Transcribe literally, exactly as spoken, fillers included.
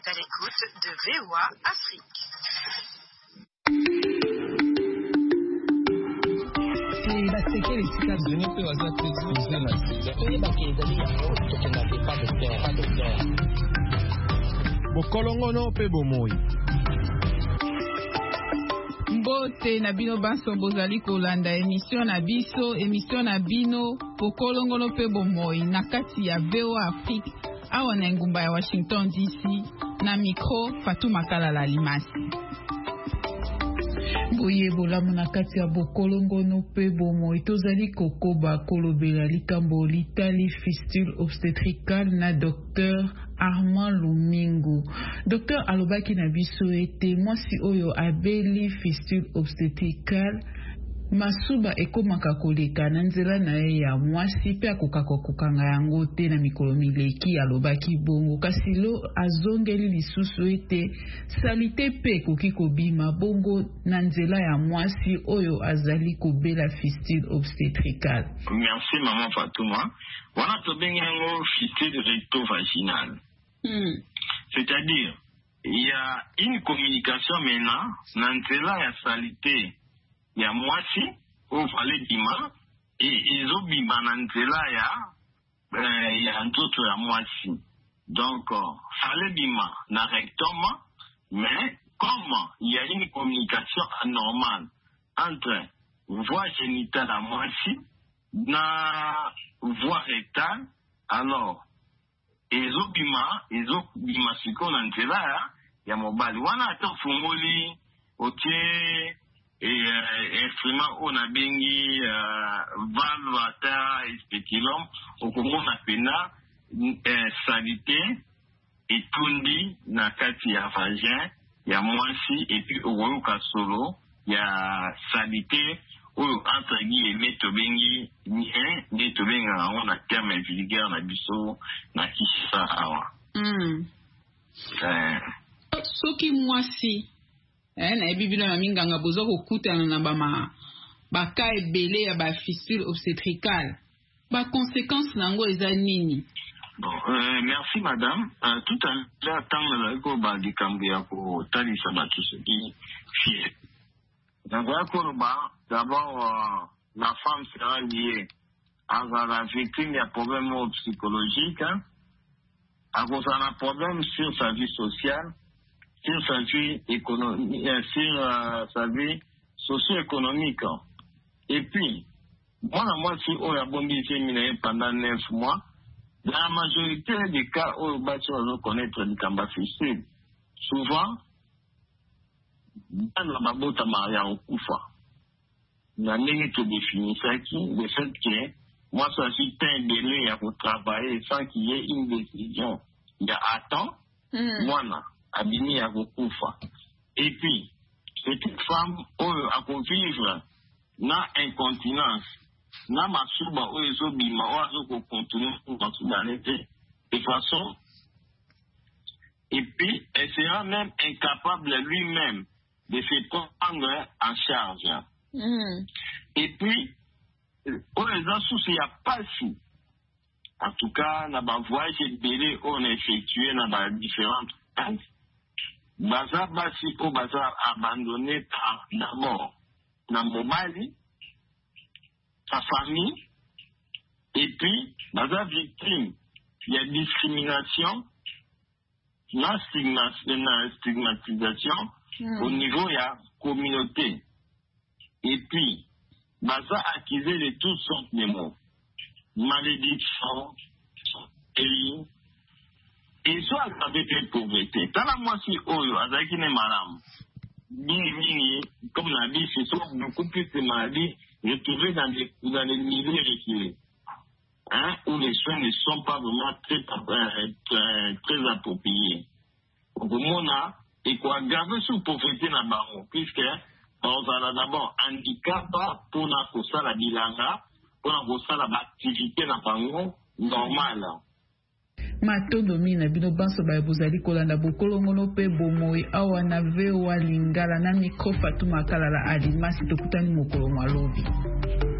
êtes à l'écoute de V O A Afrique. Bokolongono pe bomoi. Mbote na bino banso bozali kolanda émission na biso émission na bino Bokolongono pe bomoi na kati ya V O A Afrique awa na ngumba ya Washington D C na micro Fatou Makala Limasi. Boye bolamu na kati ya Bokolongono pe bomoi tozali kokoba kolobela likambo litali fistule obstétricale na docteur Armand Lumingu. Docteur alobaki na biso ete mwasi oyo abeli fistule obstétricale masuba ekomaka koleka na nzela na ye ya mwasi pe akokaka kokanga yango te na mikolo mileki alobaki bongo kasi lo azongeli lisusu ete salite pe koki kobima bongo na nzela ya mwasi oyo azali kobela fistule obstétricale. Merci maman Fatouma. Wana tobengi yango fistule recto-vaginale. Hmm. C'est-à-dire il y a une communication maintenant na nzela ya salite ya mwasi ovale bima et ezobima na nzela ya euh, ya nzoto ya mwasi. Donc euh, fale bima na rectum, mais comme il y a une communication anormale entre voie génitale à mwasi na voie rectale, alors ezobima ezobima siko na nzela ya ya mobali wana ata fungoli otie et euh, instrument on a bengi euh, valve ata speculum okomona pena euh, salite etundi na kati ya vagin ya mwasi et puis okoyoka solo ya salite oyo entre guillemets tobengi ni un ni tobenga yango na terme vulgaire na biso na kisa awa. Mm. Euh, soki mwasi eh na ebibilo na minganga bozo kokutana na bama baka ebele ya ba fistule obstétricale ba conséquences nango eza nini? Bon, euh, merci madame. Euh, tout à l'heure tant la ko ba dikambi ya ko talisa ba tusoki fie. Donc ko ba d'abord euh, la femme sera liée à la victime de problèmes psychologiques, hein, à cause d'un problème sur sa vie sociale, sur sa vie économique, sur euh, sa vie socio-économique. Et puis, moi, moi, si on a bombé pendant neuf mois, dans la majorité des cas où on va connaître le combat fistule, souvent, dans la babota maria au koufa, la ligne te définit ça qui, le fait que moi, ça suis un délai à travailler sans qu'il y ait une décision. Il y a attends, mm. moi, là. Abini à Gokufa. Et puis, cette femme, oh, à vivre, na incontinence, na masuba, oh, ils ont bima, oh, ils ont continué dans de façon. Et puis, elle sera même incapable lui-même de se prendre en charge. Mm. Et puis, oh, les associés, il n'y a pas si. En tout cas, dans ma voyage belé, on a effectué dans différentes phases. Baza basi po baza abandonné par d'abord na mobali, sa famille, et puis baza victime il y a discrimination, na stigmatisation mm. au niveau de la communauté, et puis baza accusé de toutes sortes de mots, malédiction, et et soit avec une pauvreté. Dans la moitié, avec une maladie, comme la vie, ce sont beaucoup plus de maladies retrouvées dans les, dans les milieux reculés, hein, où les soins ne sont pas vraiment très, très, très appropriés. Donc, on a, et quoi, garder sur pauvreté dans le baron, puisque, on a d'abord handicap pour la la bilanga, pour la activité dans le baron normal. Matondo mina bino banso ba bozali kolanda Bokolongono pe bomoi awa na V O A Lingala na micro Fatou Makala Limasi tokutani mokolo malobi.